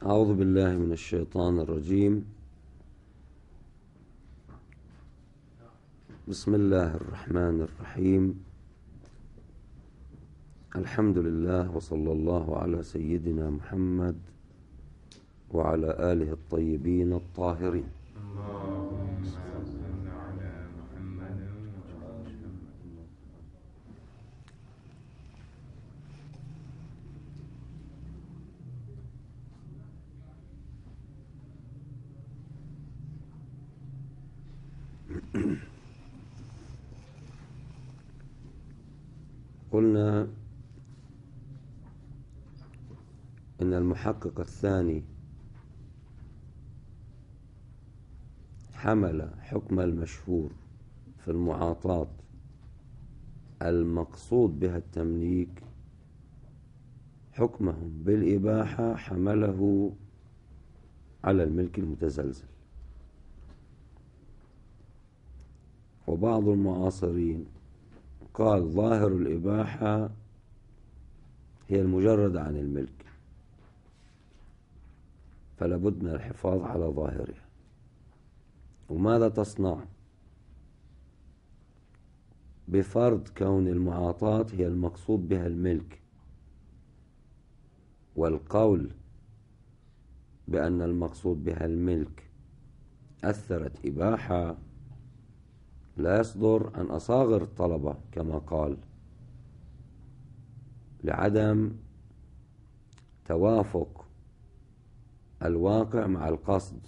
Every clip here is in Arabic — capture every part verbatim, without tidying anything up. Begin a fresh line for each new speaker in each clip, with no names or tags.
أعوذ بالله من الشيطان الرجيم. بسم الله الرحمن الرحيم. الحمد لله وصلى الله على سيدنا محمد وعلى آله الطيبين الطاهرين.
اللهم صل على محمد.
قلنا إن المحقق الثاني حمل حكم المشهور في المعاطاة المقصود بها التمليك، حكمهم بالإباحة حمله على الملك المتزلزل. وبعض المعاصرين قال ظاهر الإباحة هي المجرد عن الملك، فلا بد من الحفاظ على ظاهرها. وماذا تصنع بفرض كون المعاطاة هي المقصود بها الملك، والقول بأن المقصود بها الملك أثرت إباحة؟ لا يصدر عن أصاغر الطلبة كما قال، لعدم توافق الواقع مع القصد.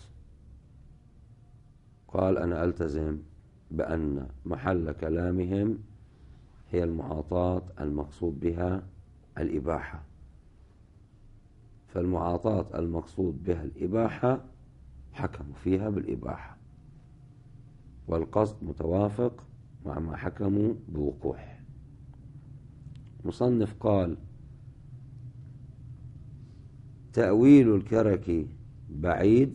قال أنا ألتزم بأن محل كلامهم هي المعاطاة المقصود بها الإباحة، فالمعاطاة المقصود بها الإباحة حكموا فيها بالإباحة، والقصد متوافق مع ما حكموا بوقوح. مصنف قال تأويل الكركي بعيد،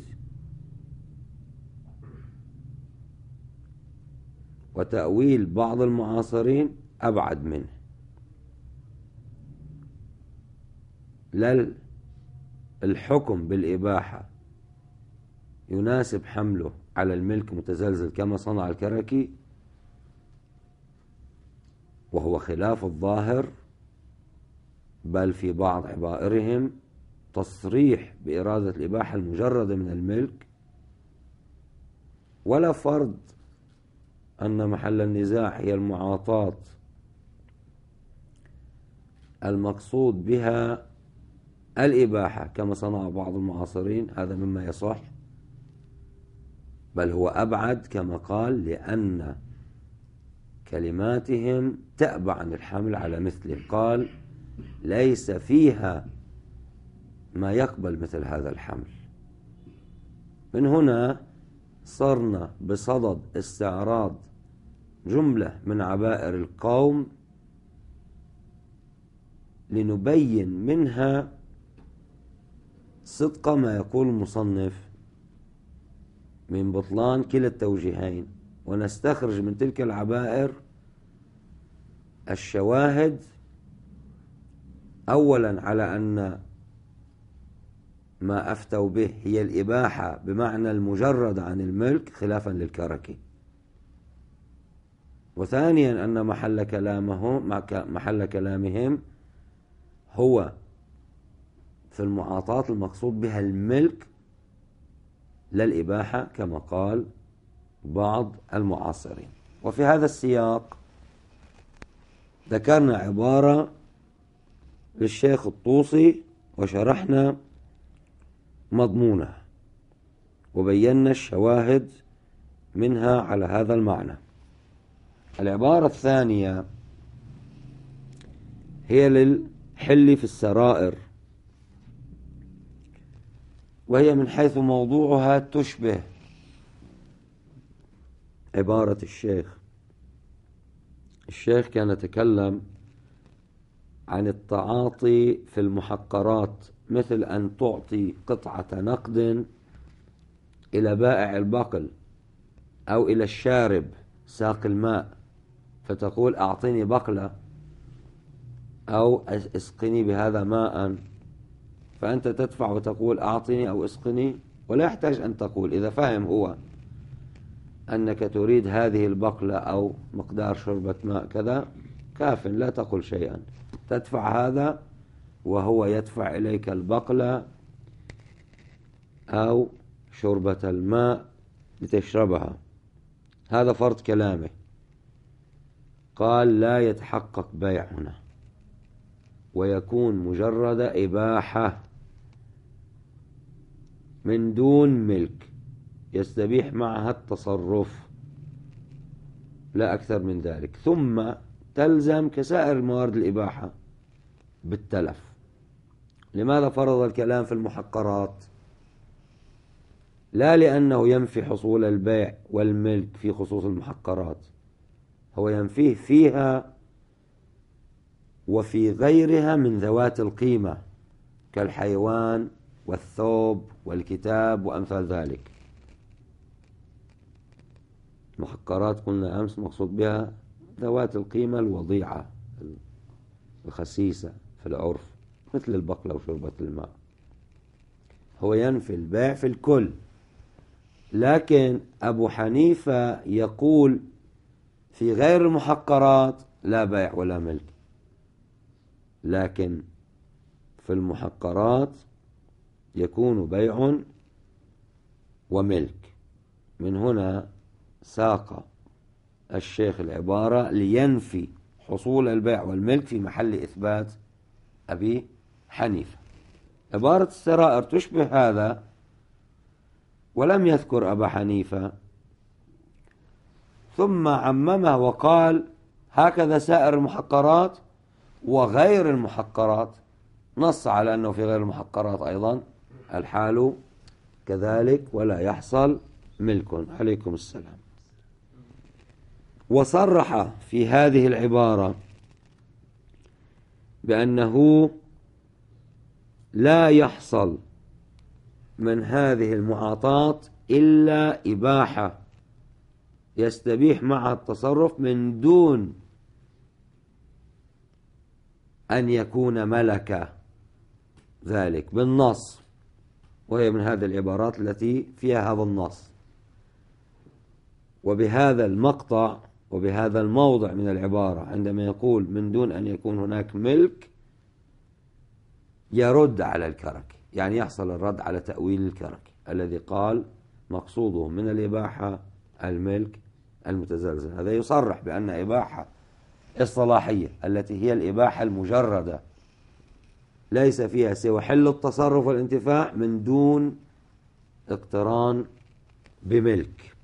وتأويل بعض المعاصرين أبعد منه. لا الحكم بالإباحة يناسب حمله على الملك متزلزل كما صنع الكركي، وهو خلاف الظاهر، بل في بعض عبائرهم تصريح بإرادة الإباحة المجردة من الملك، ولا فرض أن محل النزاع هي المعاطاة المقصود بها الإباحة كما صنع بعض المعاصرين. هذا مما يصح، بل هو أبعد كما قال، لأن كلماتهم تأبى عن الحمل على مثله. قال ليس فيها ما يقبل مثل هذا الحمل. من هنا صرنا بصدد استعراض جملة من عبائر القوم لنبين منها صدق ما يقول المصنف من بطلان كلا التوجيهين، ونستخرج من تلك العبائر الشواهد أولا على أن ما أفتوا به هي الإباحة بمعنى المجرد عن الملك خلافا للكركي، وثانيا أن محل كلامهم محل كلامهم هو في المعاطاة المقصود بها الملك لا الإباحة كما قال بعض المعاصرين. وفي هذا السياق ذكرنا عبارة للشيخ الطوسي وشرحنا مضمونها وبينا الشواهد منها على هذا المعنى. العبارة الثانية هي للحل في السرائر، وهي من حيث موضوعها تشبه عبارة الشيخ. الشيخ كان يتكلم عن التعاطي في المحقرات، مثل أن تعطي قطعة نقد إلى بائع البقل أو إلى الشارب ساق الماء، فتقول أعطيني بقلة أو اسقني بهذا ماء، فأنت تدفع وتقول أعطني أو اسقني، ولا يحتاج أن تقول. إذا فهم هو أنك تريد هذه البقلة أو مقدار شربة ماء كذا كاف، لا تقل شيئا، تدفع هذا وهو يدفع إليك البقلة أو شربة الماء لتشربها. هذا فرض كلامه. قال لا يتحقق بيع هنا، ويكون مجرد إباحة من دون ملك يستبيح معها التصرف، لا أكثر من ذلك. ثم تلزم كسائر موارد الإباحة بالتلف. لماذا فرض الكلام في المحقرات؟ لا لأنه ينفي حصول البيع والملك في خصوص المحقرات، هو ينفيه فيها وفي غيرها من ذوات القيمة كالحيوان والثوب والكتاب وأمثال ذلك. محقرات قلنا أمس مقصود بها ذوات القيمة الوضيعة الخسيسة في العرف، مثل البقلة وشربة الماء. هو ينفي البيع في الكل، لكن أبو حنيفة يقول في غير المحقرات لا بيع ولا ملك، لكن في المحقرات يكون بيع وملك. من هنا ساق الشيخ العبارة لينفي حصول البيع والملك في محل إثبات أبي حنيفة. عبارة السرائر تشبه هذا، ولم يذكر أبا حنيفة، ثم عممه وقال هكذا سائر المحقرات وغير المحقرات، نص على أنه في غير المحقرات أيضا الحال كذلك ولا يحصل ملك. عليكم السلام. وصرح في هذه العبارة بأنه لا يحصل من هذه المعاطاة إلا إباحة يستبيح معها التصرف من دون أن يكون ملك ذلك بالنص، وهي من هذه العبارات التي فيها هذا النص. وبهذا المقطع وبهذا الموضع من العبارة عندما يقول من دون أن يكون هناك ملك يرد على الكركي، يعني يحصل الرد على تأويل الكركي الذي قال مقصوده من الإباحة الملك المتزلزل. هذا يصرح بأن إباحة الصلاحية التي هي الإباحة المجردة ليس فيها سوى حل التصرف والانتفاع من دون اقتران بملك.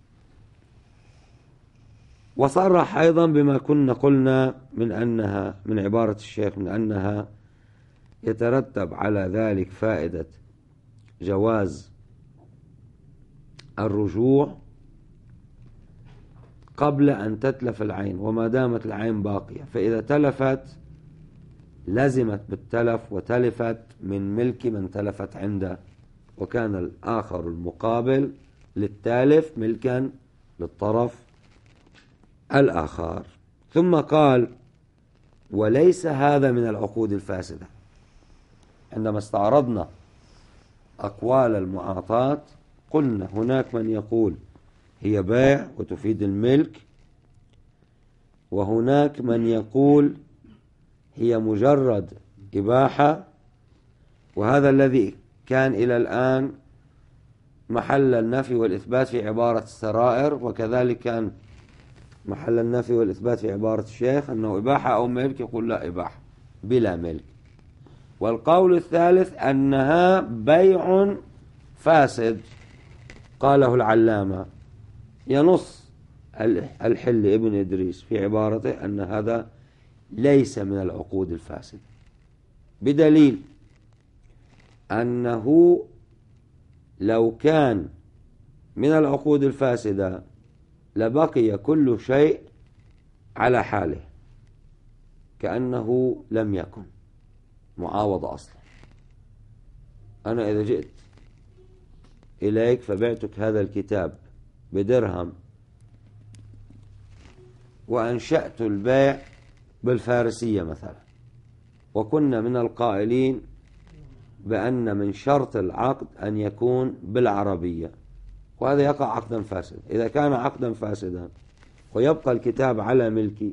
وصرح أيضا بما كنا قلنا من أنها من عبارة الشيخ من أنها يترتب على ذلك فائدة جواز الرجوع قبل أن تتلف العين، وما دامت العين باقية، فإذا تلفت لزمت بالتلف وتلفت من ملك من تلفت عنده، وكان الآخر المقابل للتالف ملكا للطرف الآخر. ثم قال وليس هذا من العقود الفاسدة. عندما استعرضنا أقوال المعاطاة قلنا هناك من يقول هي بيع وتفيد الملك، وهناك من يقول هي مجرد إباحة، وهذا الذي كان إلى الآن محل النفي والإثبات في عبارة السرائر، وكذلك كان محل النفي والإثبات في عبارة الشيخ أنه إباحة أو ملك، يقول لا إباحة بلا ملك. والقول الثالث أنها بيع فاسد، قاله العلامة ينص الحل ابن إدريس في عبارته أن هذا ليس من العقود الفاسدة، بدليل أنه لو كان من العقود الفاسدة لبقي كل شيء على حاله كأنه لم يكن معاوضة أصلا. أنا إذا جئت إليك فبعتك هذا الكتاب بدرهم وأنشأت البيع بالفارسية مثلا، وكنا من القائلين بأن من شرط العقد أن يكون بالعربية، وهذا يقع عقدا فاسدا. إذا كان عقدا فاسدا ويبقى الكتاب على ملكي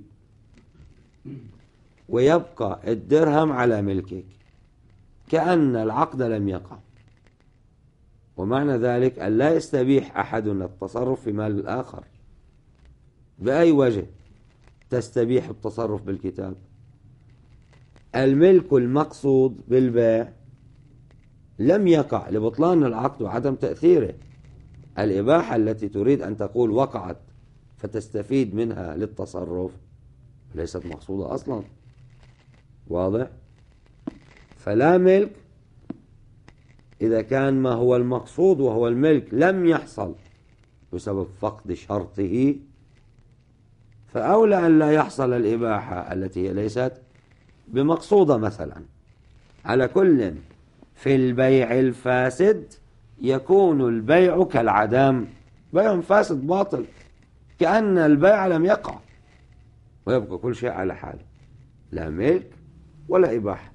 ويبقى الدرهم على ملكك، كأن العقد لم يقع. ومعنى ذلك أن لا يستبيح أحدنا التصرف في مال الآخر. بأي وجه تستبيح التصرف بالكتاب؟ الملك المقصود بالبيع لم يقع لبطلان العقد وعدم تأثيره. الإباحة التي تريد أن تقول وقعت فتستفيد منها للتصرف ليست مقصودة أصلا. واضح؟ فلا ملك إذا كان ما هو المقصود وهو الملك لم يحصل بسبب فقد شرطه، فأولى أن لا يحصل الإباحة التي هي ليست بمقصودة مثلا. على كل، في البيع الفاسد يكون البيع كالعدم، بيع فاسد باطل كأن البيع لم يقع، ويبقى كل شيء على حاله، لا ملك ولا إباحة.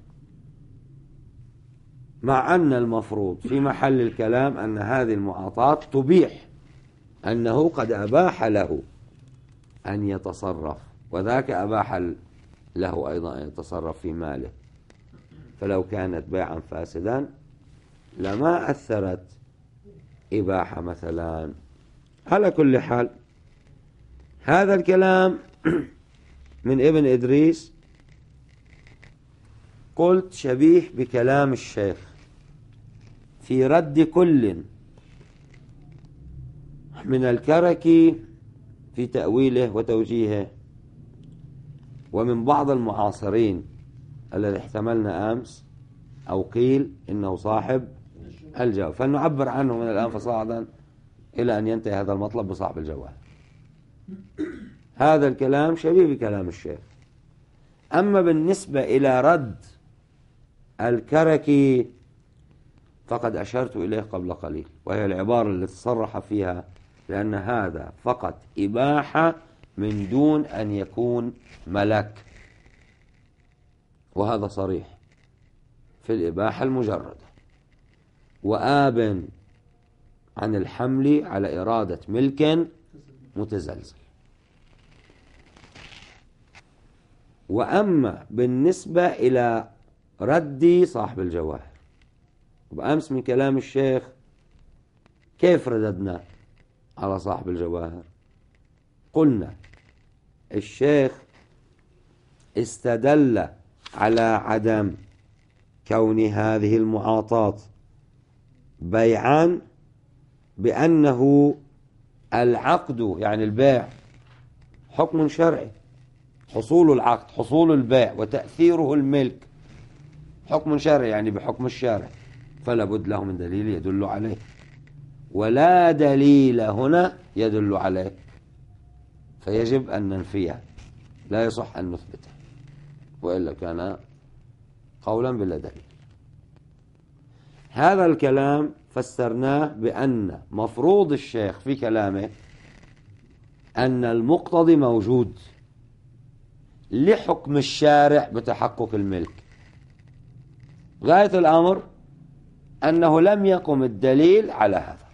مع أن المفروض في محل الكلام أن هذه المعاطاة تبيح، أنه قد أباح له أن يتصرف، وذاك أباح له أيضا أن يتصرف في ماله. فلو كانت بيعا فاسدا لما أثرت إباحة مثلا. على كل حال هذا الكلام من ابن إدريس قلت شبيه بكلام الشيخ في رد كل من الكركي في تأويله وتوجيهه، ومن بعض المعاصرين الذي احتملنا أمس أو قيل إنه صاحب الجواب، فلنعبر عنه من الآن فصاعدا إلى أن ينتهي هذا المطلب بصاحب الجواب. هذا الكلام شبيه بكلام الشيخ. أما بالنسبة إلى رد الكركي فقد أشرت إليه قبل قليل، وهي العبارة التي صرح فيها لأن هذا فقط إباحة من دون أن يكون ملك، وهذا صريح في الإباحة المجردة، وآب عن الحمل على إرادة ملك متزلزل. وأما بالنسبة إلى ردي صاحب الجواهر، وبأمس من كلام الشيخ كيف رددنا على صاحب الجواهر؟ قلنا الشيخ استدل على عدم كون هذه المعاطاة بيعا بأنه العقد يعني البيع حكم شرعي، حصول العقد حصول البيع وتأثيره الملك حكم شرعي يعني بحكم الشارع، فلا بد له من دليل يدل عليه، ولا دليل هنا يدل عليه، فيجب أن ننفيه، لا يصح أن نثبته، وإلا كان قولا بلا دليل. هذا الكلام فسرناه بأن مفروض الشيخ في كلامه أن المقتضي موجود لحكم الشارع بتحقق الملك. غاية الأمر أنه لم يقم الدليل على هذا،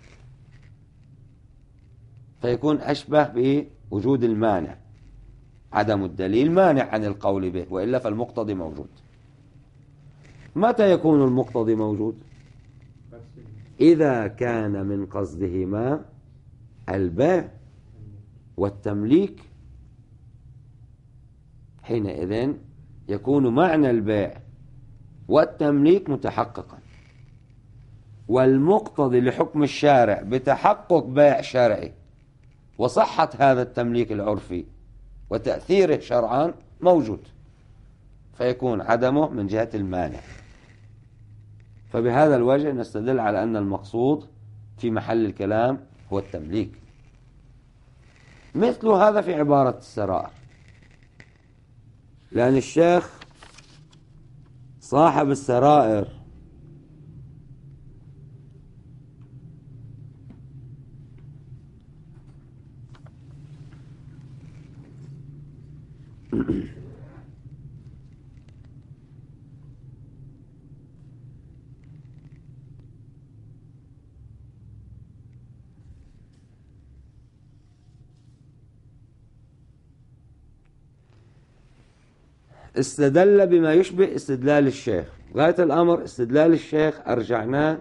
فيكون أشبه بوجود المانع، عدم الدليل مانع عن القول به، وإلا فالمقتضي موجود. متى يكون المقتضي موجود؟ إذا كان من قصدهما البيع والتمليك، حينئذ يكون معنى البيع والتمليك متحققا، والمقتضي لحكم الشارع بتحقق بيع شرعي وصحة هذا التمليك العرفي وتأثيره شرعا موجود، فيكون عدمه من جهة المانع. فبهذا الوجه نستدل على أن المقصود في محل الكلام هو التمليك. مثل هذا في عبارة السرائر، لأن الشيخ صاحب السرائر استدل بما يشبه استدلال الشيخ. غاية الأمر استدلال الشيخ أرجعناه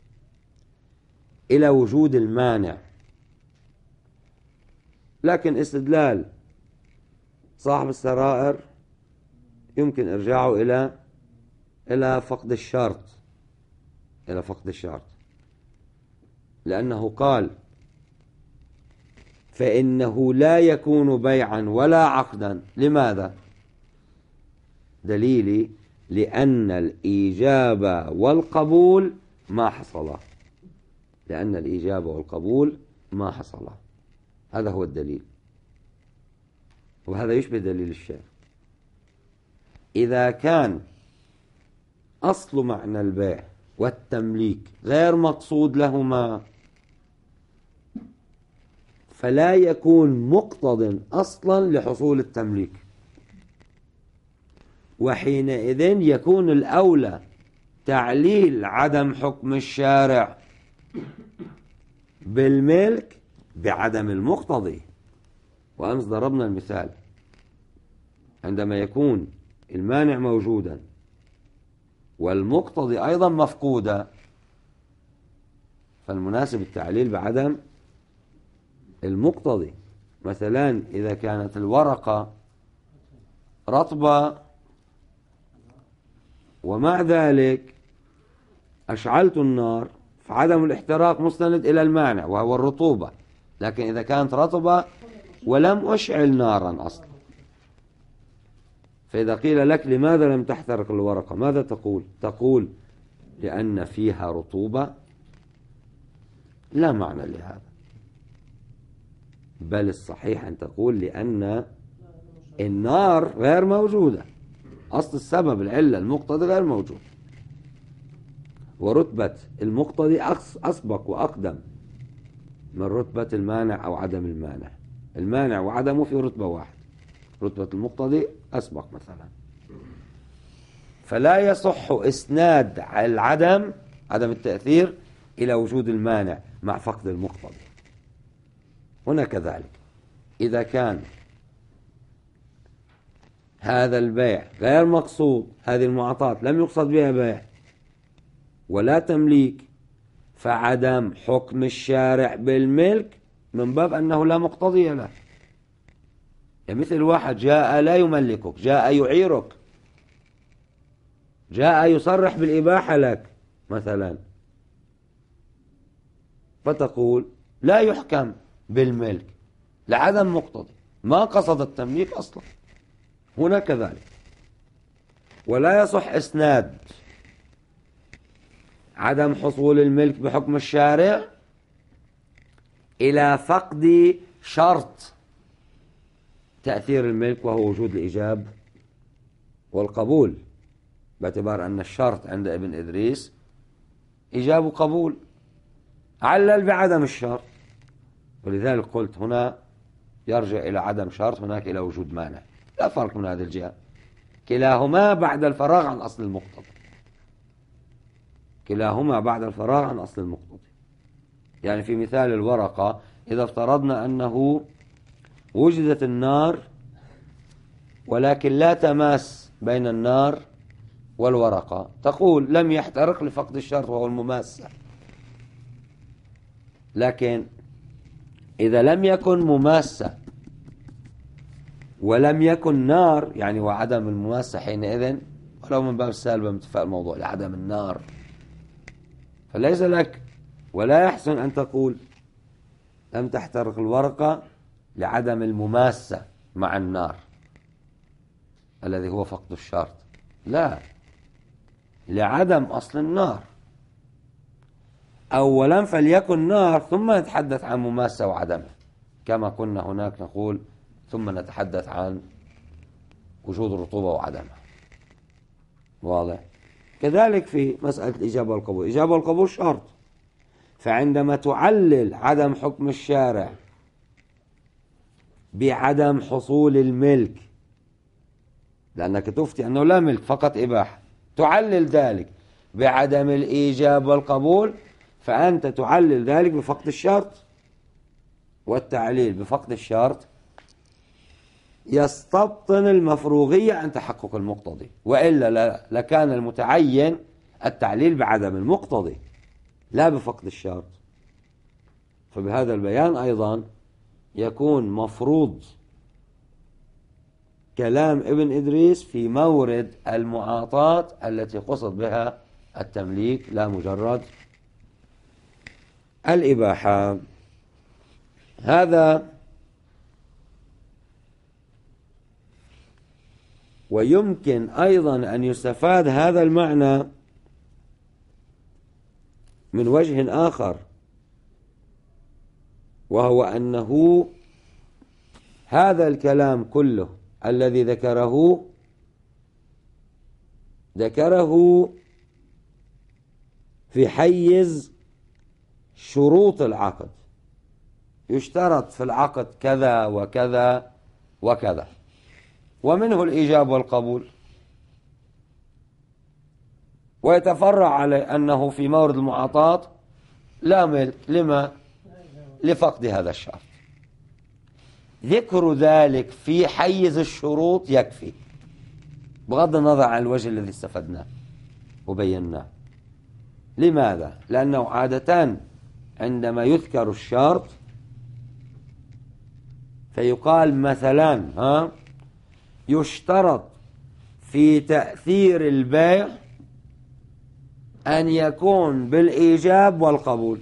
إلى وجود المانع، لكن استدلال صاحب السرائر يمكن إرجاعه إلى إلى فقد الشرط، إلى فقد الشرط، لأنه قال فإنه لا يكون بيعا ولا عقدا. لماذا؟ دليلي لأن الإجابة والقبول ما حصلا، لأن الإجابة والقبول ما حصلا، هذا هو الدليل، وهذا يشبه دليل الشيخ. إذا كان أصل معنى البيع والتمليك غير مقصود لهما فلا يكون مقتض أصلا لحصول التمليك، وحينئذ يكون الأولى تعليل عدم حكم الشارع بالملك بعدم المقتضي. وأمس ضربنا المثال عندما يكون المانع موجودا والمقتضي أيضا مفقودا، فالمناسب التعليل بعدم المقتضي. مثلا إذا كانت الورقة رطبة ومع ذلك أشعلت النار، فعدم الاحتراق مستند إلى المانع وهو الرطوبة، لكن إذا كانت رطبة ولم أشعل نارا أصلا، فإذا قيل لك لماذا لم تحترق الورقة ماذا تقول؟ تقول لأن فيها رطوبة؟ لا معنى لهذا، بل الصحيح أن تقول لأن النار غير موجودة، أصل السبب العلة المقتضي غير موجود، ورتبة المقتضي أسبق وأقدم من رتبة المانع أو عدم المانع. المانع وعدمه في رتبة واحد، رتبة المقتضي أسبق مثلا، فلا يصح إسناد العدم عدم التأثير إلى وجود المانع مع فقد المقتضي. هنا كذلك إذا كان هذا البيع غير مقصود، هذه المعاطاة لم يقصد بها بيع ولا تمليك، فعدم حكم الشارع بالملك من باب أنه لا مقتضي له. يعني مثل واحد جاء لا يملكك، جاء يعيرك، جاء يصرح بالإباحة لك مثلا، فتقول لا يحكم بالملك لعدم مقتضي، ما قصد التمليك أصلا. هنا كذلك ولا يصح إسناد عدم حصول الملك بحكم الشارع إلى فقد شرط تأثير الملك وهو وجود الإيجاب والقبول، باعتبار أن الشرط عند ابن إدريس إيجاب وقبول، علل بعدم الشرط، ولذلك قلت هنا يرجع إلى عدم شرط، هناك إلى وجود مانع، لا فرق من هذه الجهة، كلاهما بعد الفراغ عن أصل المقتضى، كلاهما بعد الفراغ عن أصل المقتضى. يعني في مثال الورقة إذا افترضنا أنه وجدت النار ولكن لا تماس بين النار والورقة، تقول لم يحترق لفقد الشرط وهو المماسة. لكن إذا لم يكن مماسة ولم يكن نار، يعني وعدم المماسة حينئذ ولو من باب السالبة متفق الموضوع لعدم النار، فليس لك ولا يحسن أن تقول لم تحترق الورقة لعدم المماسة مع النار الذي هو فقد الشرط، لا، لعدم أصل النار. أولا فليكن نار ثم نتحدث عن مماسة وعدمه، كما كنا هناك نقول ثم نتحدث عن وجود الرطوبة وعدمها. واضح؟ كذلك في مسألة الإجابة والقبول، الإجابة والقبول شرط، فعندما تعلل عدم حكم الشارع بعدم حصول الملك، لأنك تفتي أنه لا ملك فقط إباحة، تعلل ذلك بعدم الإيجاب والقبول، فأنت تعلل ذلك بفقد الشرط، والتعليل بفقد الشرط يستبطن المفروغية عن تحقق المقتضي، وإلا لكان المتعين التعليل بعدم المقتضي لا بفقد الشرط. فبهذا البيان أيضا يكون مفروض كلام ابن إدريس في مورد المعاطاة التي قصد بها التمليك لا مجرد الإباحة. هذا ويمكن أيضا أن يستفاد هذا المعنى من وجه آخر، وهو أنه هذا الكلام كله الذي ذكره ذكره في حيز شروط العقد. يشترط في العقد كذا وكذا وكذا، ومنه الإيجاب والقبول، ويتفرع على أنه في مورد المعاطاة لا ملك لما لفقد هذا الشرط. ذكر ذلك في حيز الشروط يكفي بغض النظر عن الوجه الذي استفدناه وبيناه. لماذا؟ لأنه عادة عندما يذكر الشرط فيقال مثلا ها يشترط في تأثير البيع أن يكون بالإيجاب والقبول.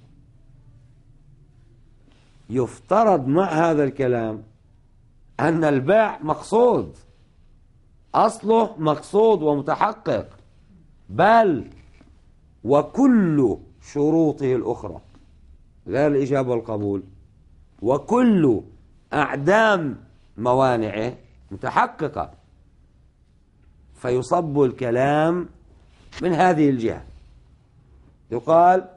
يفترض مع هذا الكلام أن البيع مقصود، أصله مقصود ومتحقق، بل وكل شروطه الأخرى غير الإيجاب والقبول وكل أعدام موانعه متحققة، فيصب الكلام من هذه الجهة. يقال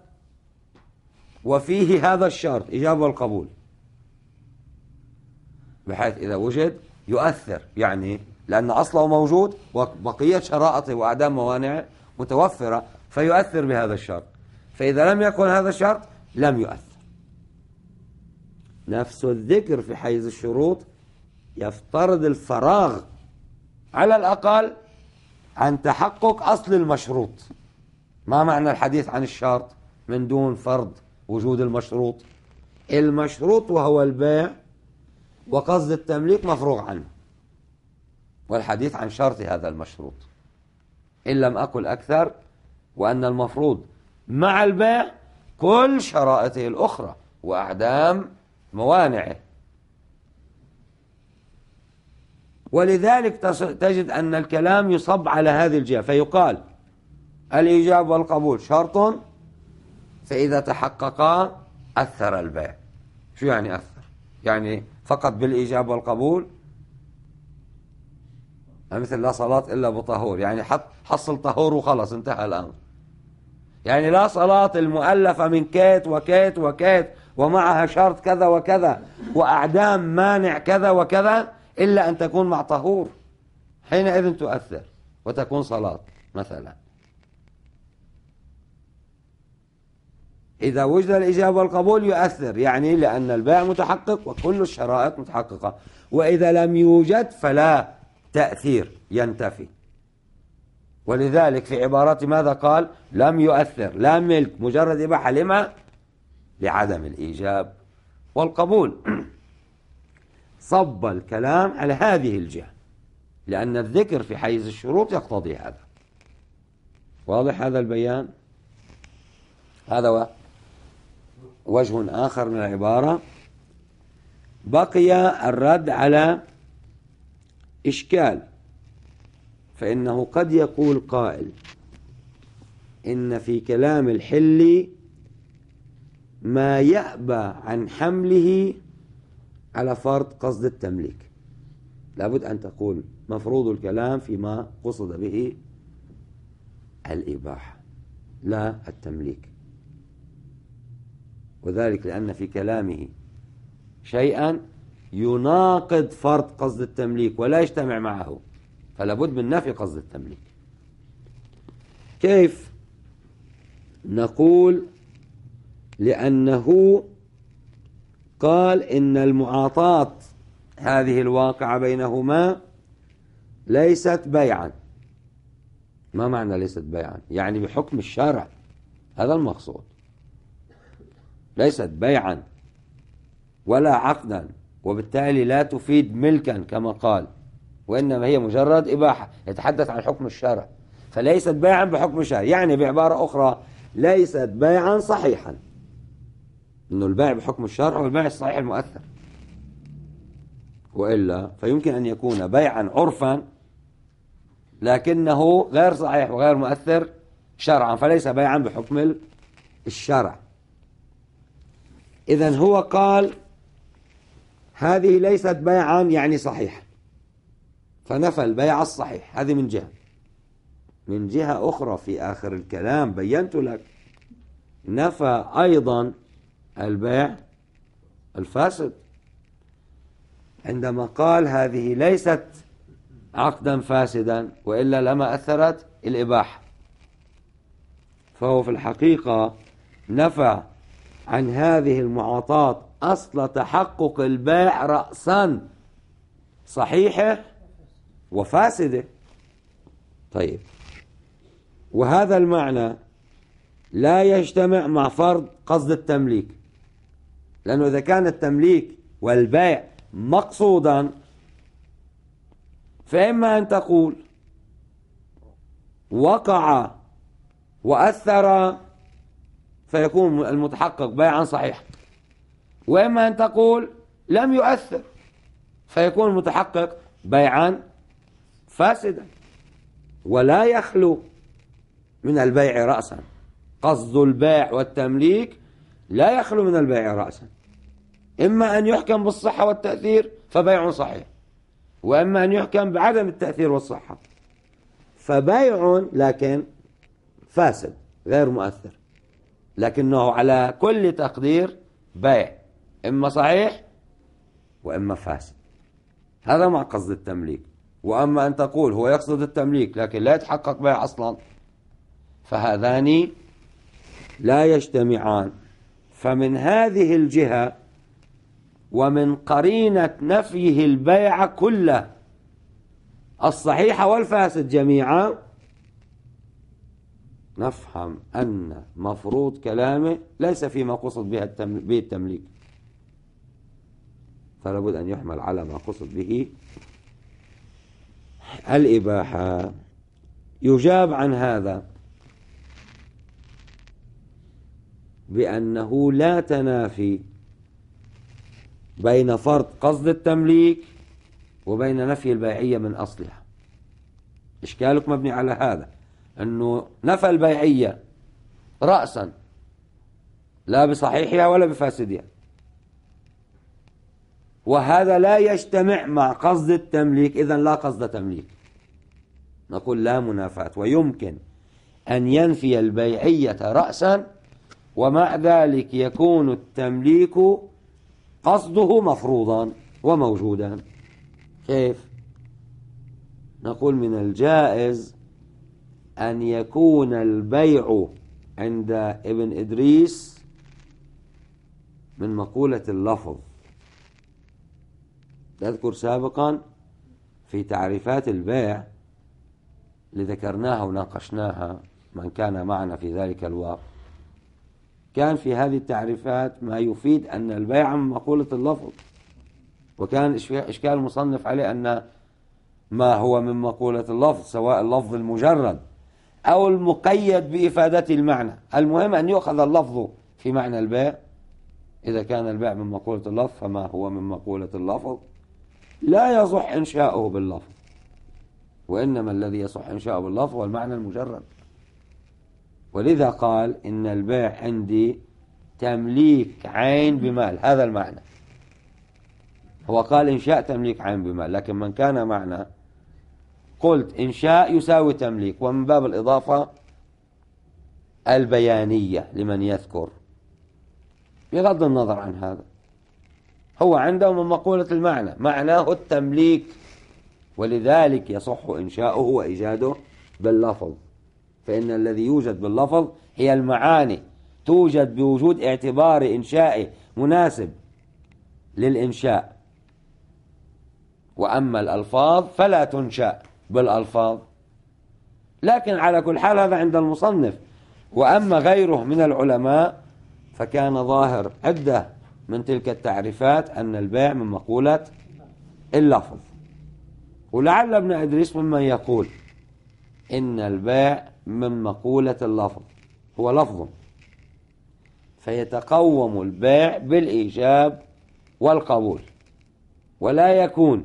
وفيه هذا الشرط إيجاب والقبول، بحيث إذا وجد يؤثر، يعني لأن أصله موجود وبقية شرائطه وأعدام موانعه متوفرة فيؤثر بهذا الشرط، فإذا لم يكن هذا الشرط لم يؤثر. نفس الذكر في حيز الشروط يفترض الفراغ على الأقل عن تحقق أصل المشروط. ما معنى الحديث عن الشرط من دون فرض وجود المشروط؟ المشروط وهو البيع وقصد التمليك مفروغ عنه، والحديث عن شرط هذا المشروط إن لم أقل أكثر، وأن المفروض مع البيع كل شرائطه الأخرى وأعدام موانعه. ولذلك تجد أن الكلام يصب على هذه الجهة، فيقال الإيجاب والقبول شرط، فإذا تحققا أثر البيع. شو يعني أثر؟ يعني فقط بالإيجاب والقبول، مثل لا صلاة إلا بطهور، يعني حصل طهور وخلص انتهى الأمر. يعني لا صلاة المؤلفة من كيت وكيت وكيت ومعها شرط كذا وكذا وأعدام مانع كذا وكذا إلا أن تكون مع طهور، حينئذ تؤثر وتكون صلاة مثلا. إذا وجد الإجابة والقبول يؤثر، يعني لأن البيع متحقق وكل الشرائط متحققة. وإذا لم يوجد فلا تأثير، ينتفي. ولذلك في عبارات ماذا قال؟ لم يؤثر، لا ملك، مجرد إباحة. لما؟ لعدم الإيجاب والقبول. صب الكلام على هذه الجهة، لأن الذكر في حيز الشروط يقتضي هذا. واضح هذا البيان؟ هذا وجه آخر من العبارة. بقي الرد على إشكال، فإنه قد يقول قائل إن في كلام الحل ما يأبى عن حمله على فرض قصد التمليك. لابد أن تقول مفروض الكلام فيما قصد به الإباحة لا التمليك، وذلك لأن في كلامه شيئا يناقض فرض قصد التمليك ولا يجتمع معه، فلابد من نفي قصد التمليك. كيف؟ نقول لأنه قال إن المعاطاة هذه الواقعة بينهما ليست بيعا. ما معنى ليست بيعا؟ يعني بحكم الشرع، هذا المقصود. ليست بيعا ولا عقدا، وبالتالي لا تفيد ملكا كما قال، وإنما هي مجرد إباحة، يتحدث عن حكم الشرع. فليست بيعا بحكم الشرع، يعني بعبارة أخرى ليست بيعا صحيحا، إنه البيع بحكم الشرع والبيع الصحيح المؤثر، وإلا فيمكن أن يكون بيعا عرفا لكنه غير صحيح وغير مؤثر شرعا، فليس بيعا بحكم الشرع. إذن هو قال هذه ليست بيعا يعني صحيحا، فنفى البيع الصحيح. هذه من جهة. من جهة أخرى في آخر الكلام بينت لك نفى أيضا البيع الفاسد، عندما قال هذه ليست عقدا فاسدا وإلا لما أثرت الإباحة. فهو في الحقيقة نفى عن هذه المعاطاة أصل تحقق البيع رأسا، صحيحة وفاسدة. طيب، وهذا المعنى لا يجتمع مع فرض قصد التمليك، لأنه إذا كان التمليك والبيع مقصودا فإما أن تقول وقع وأثر فيكون المتحقق بيعا صحيحا، وإما أن تقول لم يؤثر فيكون المتحقق بيعا فاسدا. ولا يخلو من البيع رأسا، قصد البيع والتمليك لا يخلو من البيع رأسا، إما أن يحكم بالصحة والتأثير فبيع صحيح، وإما أن يحكم بعدم التأثير والصحة فبيع لكن فاسد غير مؤثر، لكنه على كل تقدير بيع إما صحيح وإما فاسد. هذا مع قصد التمليك. وأما أن تقول هو يقصد التمليك لكن لا يتحقق بيع أصلا، فهذان لا يجتمعان. فمن هذه الجهة ومن قرينة نفيه البيع كله الصحيح والفاسد جميعا نفهم أن مفروض كلامه ليس فيما قصد به التمليك، فلا بد أن يحمل على ما قصد به الإباحة. يجاب عن هذا بأنه لا تنافي بين فرض قصد التمليك وبين نفي البيعية من أصلها. إشكالك مبني على هذا، أنه نفى البيعية رأسا لا بصحيحها ولا بفاسدها، وهذا لا يجتمع مع قصد التمليك، إذن لا قصد تمليك. نقول لا منافاة، ويمكن أن ينفي البيعية رأسا ومع ذلك يكون التمليك قصده مفروضا وموجودا. كيف؟ نقول من الجائز أن يكون البيع عند ابن إدريس من مقولة اللفظ. تذكر سابقا في تعريفات البيع اللي ذكرناها وناقشناها من كان معنا في ذلك الوقت، كان في هذه التعريفات ما يفيد أن البيع من مقولة اللفظ، وكان إشكال المصنف عليه أن ما هو من مقولة اللفظ سواء اللفظ المجرد أو المقيد بإفادة المعنى، المهم أن يؤخذ اللفظ في معنى البيع. إذا كان البيع من مقولة اللفظ فما هو من مقولة اللفظ لا يصح إنشاؤه باللفظ، وإنما الذي يصح إنشاؤه باللفظ هو المعنى المجرد. ولذا قال إن البيع عندي تمليك عين بمال، هذا المعنى. هو قال إنشاء تمليك عين بمال، لكن من كان معنا قلت إنشاء يساوي تمليك، ومن باب الإضافة البيانية لمن يذكر بغض النظر عن هذا. هو عنده من مقولة المعنى معناه التمليك، ولذلك يصح إنشاؤه وإيجاده باللفظ، فإن الذي يوجد باللفظ هي المعاني، توجد بوجود اعتبار إنشائه مناسب للإنشاء، وأما الألفاظ فلا تنشأ بالألفاظ. لكن على كل حال هذا عند المصنف. وأما غيره من العلماء فكان ظاهر عدة من تلك التعريفات أن البيع من مقولة اللفظ. ولعل ابن إدريس ممن يقول إن البيع من مقولة اللفظ، هو لفظ فيتقوم البيع بالإيجاب والقبول، ولا يكون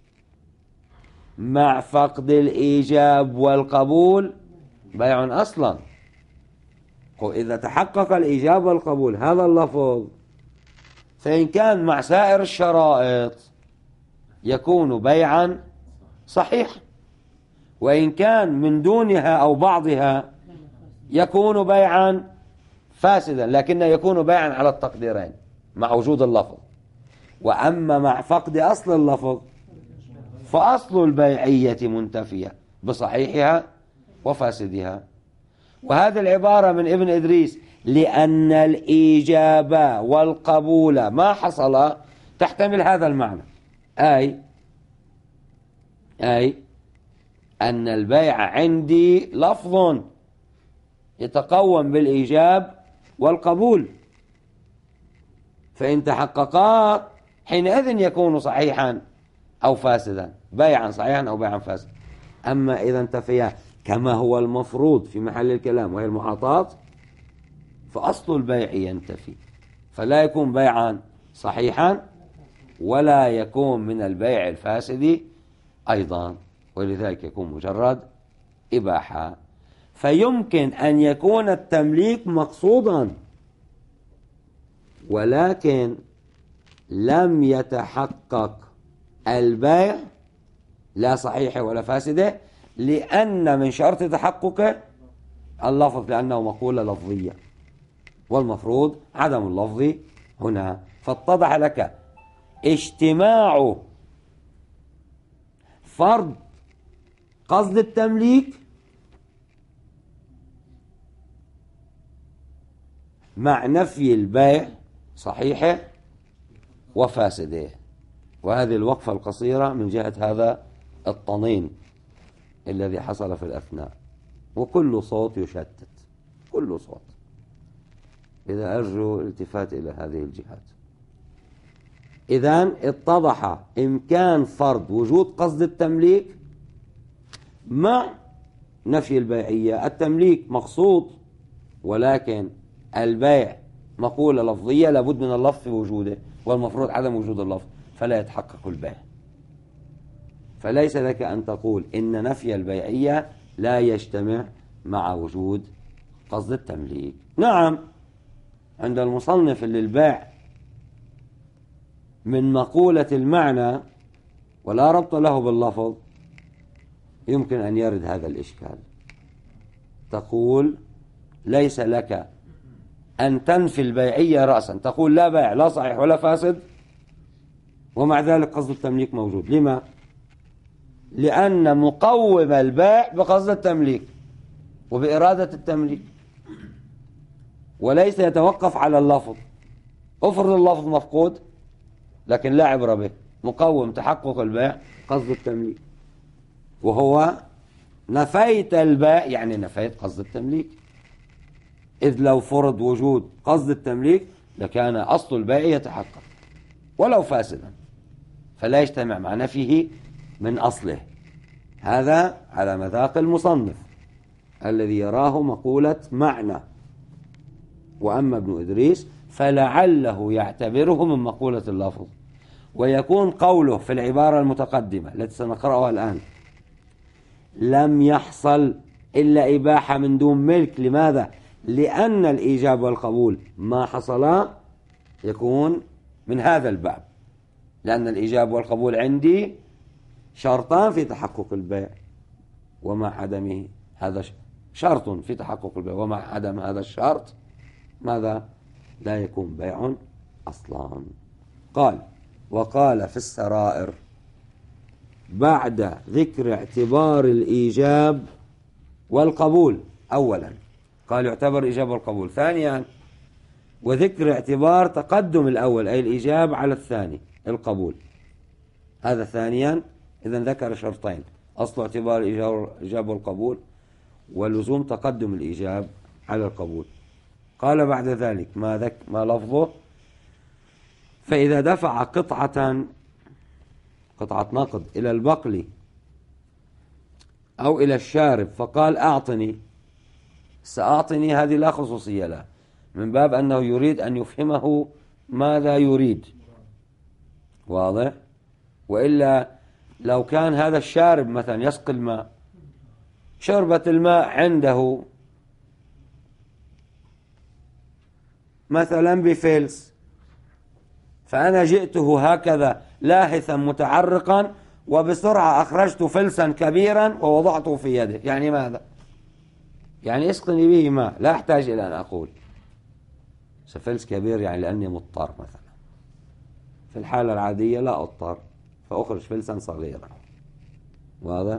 مع فقد الإيجاب والقبول بيع أصلا. إذا تحقق الإيجاب والقبول هذا اللفظ فإن كان مع سائر الشرائط يكون بيعا صحيحا، وإن كان من دونها أو بعضها يكون بيعا فاسدا، لكن يكون بيعا على التقديرين مع وجود اللفظ. وأما مع فقد أصل اللفظ فأصل البيعية منتفية بصحيحها وفاسدها. وهذه العبارة من ابن إدريس لأن الإيجاب والقبول ما حصل تحتمل هذا المعنى، أي أي أن البيع عندي لفظ يتقوم بالإيجاب والقبول، فإن تحققا حينئذ يكون صحيحا أو فاسدا، بيعا صحيحا أو بيعا فاسدا. أما إذا انتفيا كما هو المفروض في محل الكلام وهي المعاطاة فأصل البيع ينتفي، فلا يكون بيعا صحيحا ولا يكون من البيع الفاسد أيضا، ولذلك يكون مجرد إباحة. فيمكن أن يكون التمليك مقصودا ولكن لم يتحقق البيع لا صحيح ولا فاسدة، لأن من شرط تحققه اللفظ لأنه مقولة لفظية، والمفروض عدم اللفظ هنا. فاتضح لك اجتماع فرض قصد التمليك مع نفي البيع صحيحه وفاسده. وهذه الوقفة القصيرة من جهة هذا الطنين الذي حصل في الأثناء، وكل صوت يشتت، كل صوت. إذا أرجو الالتفات إلى هذه الجهات. إذن اتضح إمكان فرض وجود قصد التمليك مع نفي البيعية. التمليك مقصود ولكن البيع مقولة لفظية لابد من اللفظ في وجوده، والمفروض عدم وجود اللفظ فلا يتحقق البيع. فليس لك أن تقول إن نفي البيعية لا يجتمع مع وجود قصد التمليك. نعم عند المصنف اللي البيع من مقولة المعنى ولا ربط له باللفظ يمكن أن يرد هذا الإشكال. تقول ليس لك أن تنفي البيعية رأسا، تقول لا بيع لا صحيح ولا فاسد، ومع ذلك قصد التمليك موجود. لما؟ لأن مقوم البيع بقصد التمليك وبإرادة التمليك، وليس يتوقف على اللفظ. افرض اللفظ مفقود لكن لا عبرة به، مقوم تحقق البيع قصد التمليك، وهو نفيت البيع يعني نفيت قصد التمليك. إذ لو فرض وجود قصد التمليك لكان أصل البيع يتحقق ولو فاسدا، فلا يجتمع مع نفيه من أصله. هذا على مذاق المصنف الذي يراه مقولة معنى. وأما ابن إدريس فلعله يعتبره من مقولة اللفظ، ويكون قوله في العبارة المتقدمة التي سنقرأها الآن لم يحصل إلا إباحة من دون ملك. لماذا؟ لأن الإيجاب والقبول ما حصلا، يكون من هذا الباب، لأن الإيجاب والقبول عندي شرطان في تحقق البيع، ومع عدمه هذا شرط في تحقق البيع ومع عدم هذا الشرط ماذا؟ لا يكون بيع أصلا. قال وقال في السرائر بعد ذكر اعتبار الإيجاب والقبول. أولا قال يعتبر الإيجاب والقبول، ثانيا وذكر اعتبار تقدم الأول أي الإيجاب على الثاني القبول. هذا ثانيا. إذن ذكر شرطين: أصل اعتبار الإيجاب والقبول، ولزوم تقدم الإيجاب على القبول. قال بعد ذلك ما, ذك ما لفظه: فإذا دفع قطعة قطعة نقد إلى البقل أو إلى الشارب فقال أعطني، سأعطني هذه لا خصوصية له، من باب أنه يريد أن يفهمه ماذا يريد، واضح؟ وإلا لو كان هذا الشارب مثلا يسقي الماء، شربة الماء عنده مثلا بفلس، فأنا جئته هكذا لاهثا متعرقا وبسرعة أخرجت فلسا كبيرا ووضعته في يده، يعني ماذا؟ يعني اسقني به ماء، لا أحتاج إلى أن أقول فلس كبير، يعني لأني مضطر مثلا. في الحالة العادية لا أضطر فأخرج فلسا صغيرا، واضح؟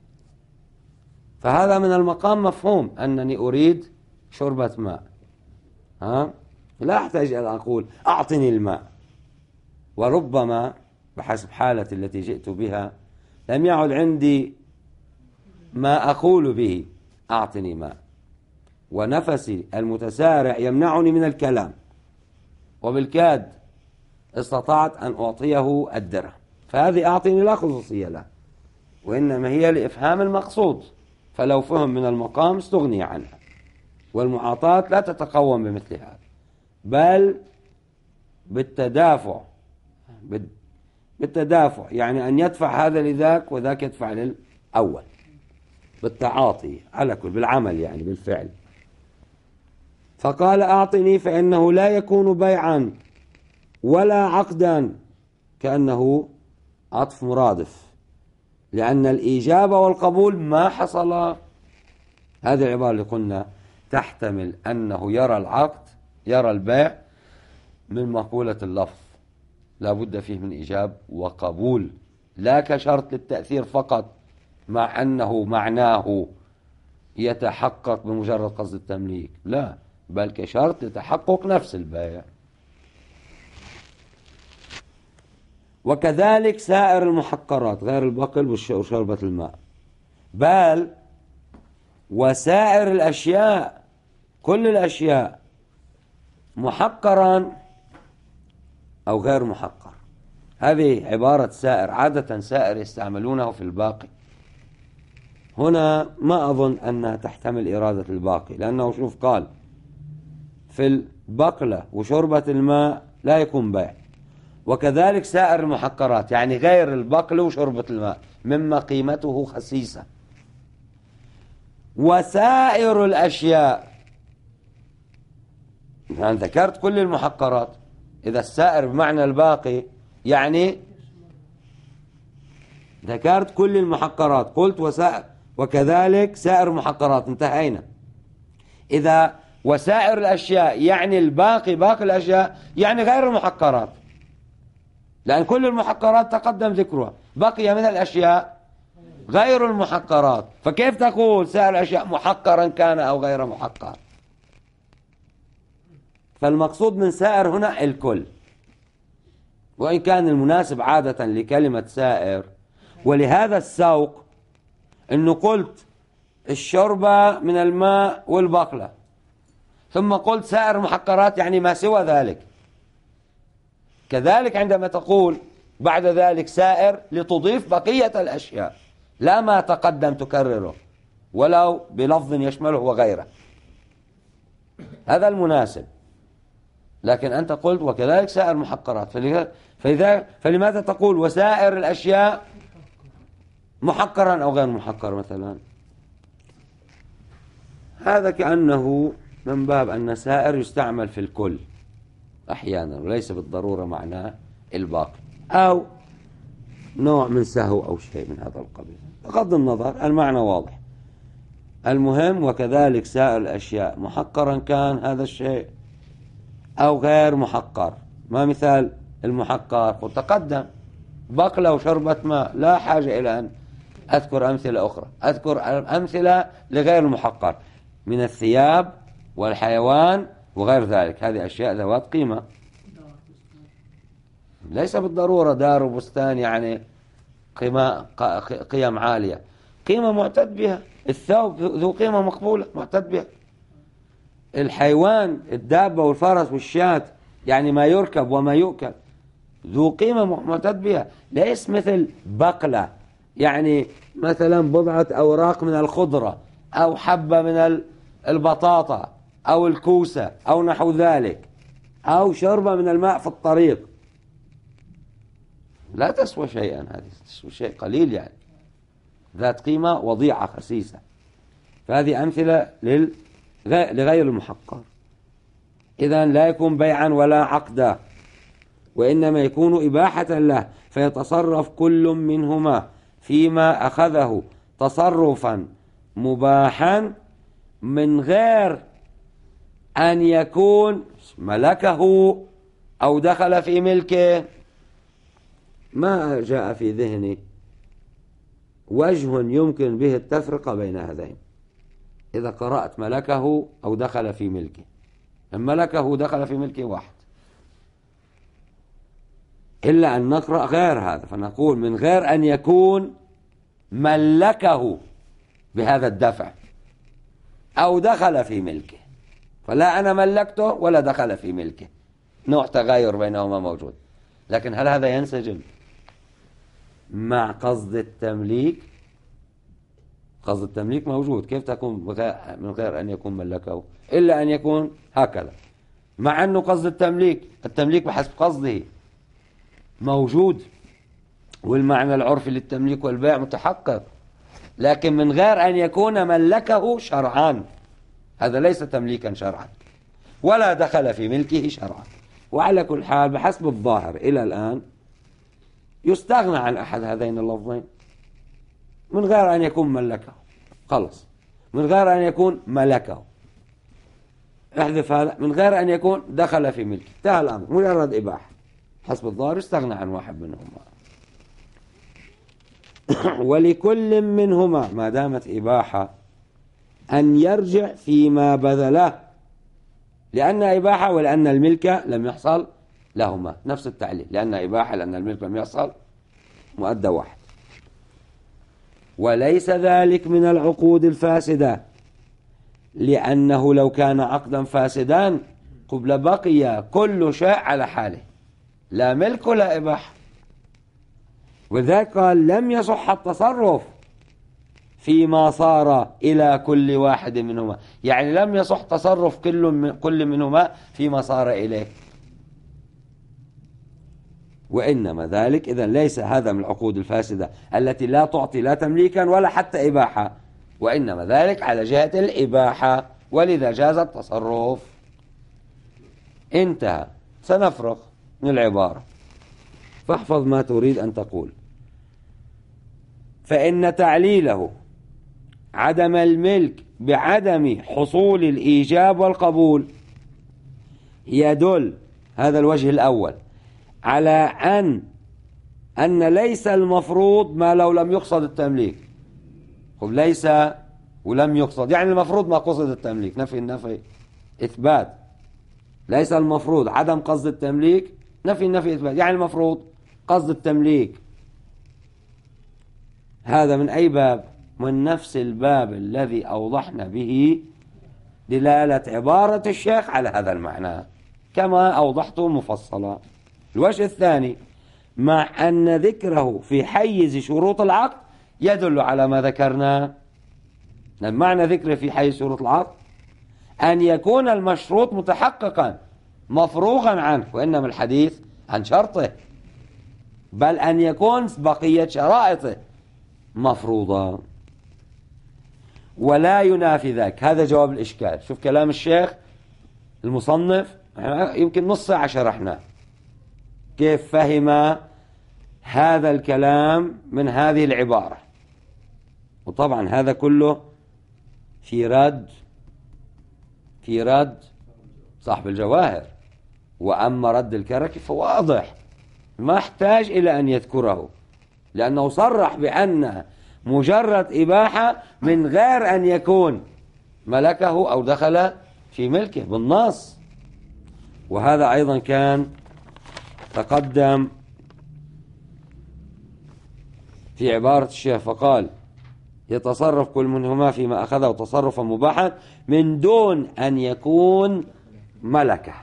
فهذا من المقام مفهوم أنني أريد شربة ماء، ها؟ لا أحتاج أن أقول أعطني الماء. وربما بحسب حالتي التي جئت بها لم يعد عندي ما أقول به أعطني ماء، ونفسي المتسارع يمنعني من الكلام، وبالكاد استطعت أن أعطيه الدرهم، فهذه أعطني لا خصوصية له، وإنما هي لإفهام المقصود، فلو فهم من المقام استغني عنها. والمعاطاة لا تتقوم بمثل هذا، بل بالتدافع بالتدافع يعني أن يدفع هذا لذاك وذاك يدفع للأول، بالتعاطي على كل، بالعمل يعني بالفعل. فقال أعطني، فإنه لا يكون بيعا ولا عقدا، كأنه عطف مرادف، لأن الإيجاب والقبول ما حصل. هذه العبارة اللي قلنا تحتمل أنه يرى العقد، يرى البيع من مقولة اللفظ، لا بد فيه من إيجاب وقبول، لا كشرط للتأثير فقط، مع أنه معناه يتحقق بمجرد قصد التمليك، لا، بل كشرط لتحقق نفس البيع. وكذلك سائر المحقرات غير البقل وشربة الماء، بل وسائر الأشياء، كل الأشياء محقرا أو غير محقر. هذه عبارة سائر، عادة سائر يستعملونه في الباقي، هنا ما أظن أنها تحتمل إرادة الباقي، لأنه شوف قال في البقلة وشربة الماء لا يكون بيع، وكذلك سائر المحقرات يعني غير البقل وشربة الماء مما قيمته خسيسة. وسائر الأشياء، يعني ذكرت كل المحقرات، إذا السائر بمعنى الباقي يعني ذكرت كل المحقرات، قلت وسائر وكذلك سائر المحقرات، انتهينا. إذا وسائر الأشياء يعني الباقي، باقي الأشياء يعني غير المحقرات، لأن كل المحقرات تقدم ذكرها، بقي من الأشياء غير المحقرات، فكيف تقول سائر الأشياء محقرا كان أو غير محقر؟ فالمقصود من سائر هنا الكل، وإن كان المناسب عادة لكلمة سائر ولهذا السوق أنه قلت الشربة من الماء والبقلة، ثم قلت سائر المحقرات يعني ما سوى ذلك. كذلك عندما تقول بعد ذلك سائر لتضيف بقية الأشياء، لا ما تقدم تكرره ولو بلفظ يشمله وغيره، هذا المناسب. لكن أنت قلت وكذلك سائر المحقرات، فلذا فلماذا تقول وسائر الأشياء محقرا أو غير محقر مثلا؟ هذا كأنه من باب أن سائر يستعمل في الكل أحيانا، وليس بالضرورة معناه الباقي، أو نوع من سهو أو شيء من هذا القبيل، بغض النظر المعنى واضح. المهم وكذلك سائر الأشياء محقرا كان هذا الشيء أو غير محقر. ما مثال المحقر؟ وتقدم بقلة وشربة ماء، لا حاجة إلى أن أذكر أمثلة أخرى، أذكر أمثلة لغير المحقر من الثياب والحيوان وغير ذلك، هذه أشياء ذوات قيمة، ليس بالضرورة دار وبستان يعني قيمة قيم عالية، قيمة معتد بها. الثوب ذو قيمة مقبولة معتد بها. الحيوان الدابة والفرس والشاة يعني ما يركب وما يؤكل ذو قيمة معتد بها، ليس مثل بقلة يعني مثلا بضعة أوراق من الخضرة أو حبة من البطاطا أو الكوسة أو نحو ذلك أو شربة من الماء في الطريق، لا تسوى شيئا، هذه تسوى شيء قليل يعني، ذات قيمة وضيعة خسيسة. فهذه أمثلة لغير المحقر. إذن لا يكون بيعا ولا عقدا، وإنما يكون إباحة له، فيتصرف كل منهما فيما أخذه تصرفا مباحا من غير أن يكون ملكه أو دخل في ملكه. ما جاء في ذهني وجه يمكن به التفرقة بين هذين إذا قرأت ملكه أو دخل في ملكه. ملكه دخل في ملكه واحد، إلا أن نقرأ غير هذا فنقول من غير أن يكون ملكه بهذا الدفع أو دخل في ملكه، فلا أنا ملكته ولا دخل في ملكه، نوع تغير بينهما موجود. لكن هل هذا ينسجم مع قصد التمليك؟ قصد التمليك موجود، كيف تكون من غير أن يكون ملكه؟ إلا أن يكون هكذا، مع أنه قصد التمليك التمليك بحسب قصده موجود، والمعنى العرفي للتمليك والبيع متحقق، لكن من غير أن يكون ملكه شرعا، هذا ليس تمليكا شرعا ولا دخل في ملكه شرعا. وعلى كل حال بحسب الظاهر إلى الآن يستغنى عن أحد هذين اللفظين، من غير أن يكون ملكه، خلص، من غير أن يكون ملكه، احذف هذا، من غير أن يكون دخل في ملكه، انتهى الأمر، مجرد إباحة. حسب الظاهر يستغنى عن واحد منهما. ولكل منهما ما دامت إباحة أن يرجع فيما بذله، لأن إباحة ولأن الملك لم يحصل لهما، نفس التعليل، لأن إباحة لأن الملك لم يحصل، مؤدى واحد. وليس ذلك من العقود الفاسدة، لأنه لو كان عقدا فاسدا قبل بقي كل شيء على حاله، لا ملك ولا إباحة. وذلك قال لم يصح التصرف فيما صار إلى كل واحد منهما، يعني لم يصح تصرف كل من كل منهما فيما صار إليه. وإنما ذلك إذن ليس هذا من العقود الفاسدة التي لا تعطي لا تمليكا ولا حتى إباحة، وإنما ذلك على جهة الإباحة، ولذا جاز التصرف. انتهى. سنفرغ من العبارة، فاحفظ ما تريد أن تقول. فإن تعليله عدم الملك بعدم حصول الإيجاب والقبول يدل، هذا الوجه الأول، على أن أن ليس المفروض ما لو لم يقصد التمليك. خب ليس ولم يقصد، يعني المفروض ما قصد التمليك، نفي النفي إثبات. ليس المفروض عدم قصد التمليك، نفي النفي إثبات، يعني المفروض قصد التمليك. هذا من أي باب؟ من نفس الباب الذي أوضحنا به دلالة عبارة الشيخ على هذا المعنى كما أوضحته مفصلا. الوجه الثاني، مع أن ذكره في حيز شروط العقد يدل على ما ذكرنا. معنى ذكره في حيز شروط العقد أن يكون المشروط متحققا مفروغا عنه، وإنما الحديث عن شرطه، بل أن يكون بقية شرائطه مفروضة، ولا ينافي ذلك. هذا جواب الإشكال. شوف كلام الشيخ المصنف، يمكن نص ساعة شرحنا كيف فهم هذا الكلام من هذه العبارة. وطبعا هذا كله في رد في رد صاحب الجواهر. وأما رد الكركي فواضح، ما احتاج إلى أن يذكره، لأنه صرح بأن مجرد إباحة من غير أن يكون ملكه أو دخل في ملكه بالنص. وهذا أيضا كان تقدم في عبارة الشيخ فقال يتصرف كل منهما فيما أخذه تصرفا مباحا من دون أن يكون ملكة،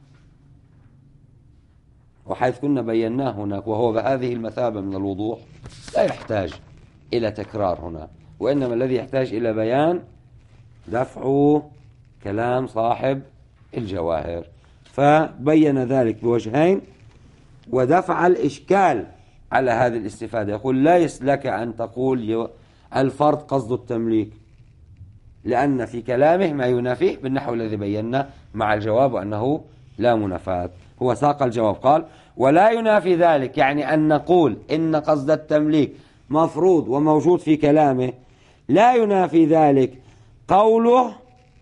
وحيث كنا بيناه هناك وهو بهذه المثابة من الوضوح لا يحتاج إلى تكرار هنا، وإنما الذي يحتاج إلى بيان دفع كلام صاحب الجواهر، فبين ذلك بوجهين ودفع الإشكال على هذه الاستفادة. يقول ليس لك أن تقول الفرد قصد التمليك، لأن في كلامه ما ينافيه بالنحو الذي بينا مع الجواب وأنه لا منافاة. هو ساق الجواب قال ولا ينافي ذلك، يعني أن نقول إن قصد التمليك مفروض وموجود في كلامه، لا ينافي ذلك قوله،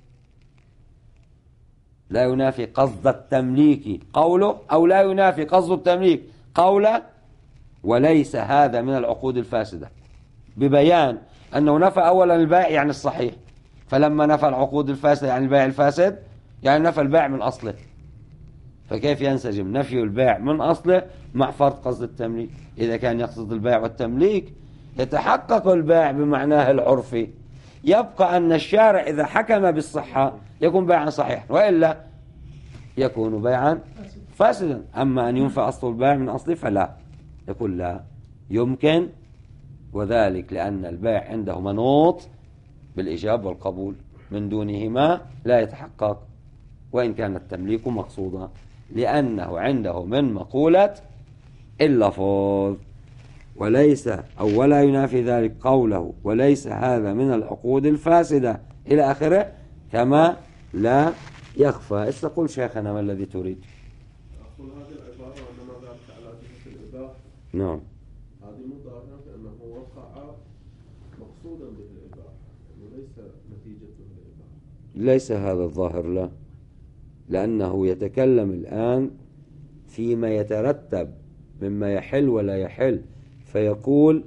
لا ينافي قصد التمليك قوله، أو لا ينافي قصد التمليك قوله وليس هذا من العقود الفاسدة، ببيان أنه نفى أولا البائع يعني الصحيح، فلما نفى العقود الفاسدة يعني البائع الفاسد يعني نفى البائع من أصله، فكيف ينسجم نفي البائع من أصله مع فرض قصد التمليك؟ إذا كان يقصد البائع والتمليك يتحقق البائع بمعناه العرفي، يبقى أن الشارع إذا حكم بالصحة يكون بيعا صحيحا، وإلا يكون بيعا فاسدا. أما أن ينفى أصل البائع من أصله فلا، يقول لا يمكن، وذلك لأن البائع عنده منوط بالإجاب والقبول، من دونهما لا يتحقق وإن كان التمليك مقصودا، لأنه عنده من مقولة اللفظ. وليس أو ولا ينافي ذلك قوله وليس هذا من العقود الفاسدة إلى آخره، كما لا يخفى. استقل شيخنا ما الذي تريد؟
أقول هذه العبارة وإنما ذلك على جهة الإباحة.
نعم.
هذه مظاهرة أنه وقع مقصودا به الإباحة وليس نتيجة الإباحة.
ليس هذا الظاهر، لا، لأنه يتكلم الآن فيما يترتب مما يحل ولا يحل، فيقول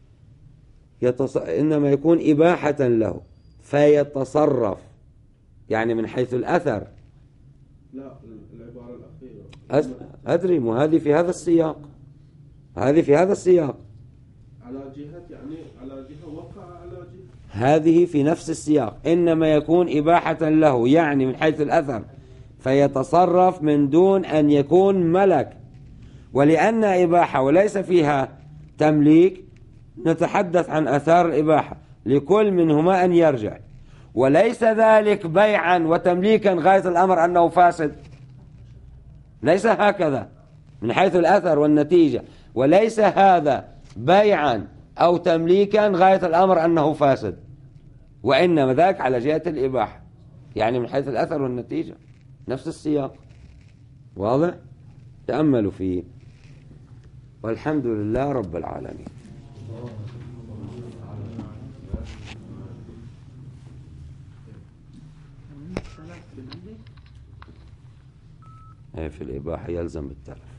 يتص... إنما يكون إباحة له فيتصرف، يعني من حيث الأثر.
لا، العبارة الأخيرة
أد... أدري، وهذه في هذا السياق، هذه في هذا السياق
على جهة، يعني على جهة وقع على جهة،
هذه في نفس السياق. إنما يكون إباحة له يعني من حيث الأثر فيتصرف من دون أن يكون ملك، ولأن إباحة وليس فيها تمليك نتحدث عن أثار الإباحة لكل منهما أن يرجع، وليس ذلك بيعا وتمليكا غاية الأمر أنه فاسد، ليس هكذا من حيث الأثر والنتيجة، وليس هذا بيعا أو تمليكا غاية الأمر أنه فاسد، وإنما ذاك على جهة الإباحة، يعني من حيث الأثر والنتيجة نفس السياق. واضح؟ تأملوا فيه، والحمد لله رب العالمين. في الإباحة يلزم بالتلف.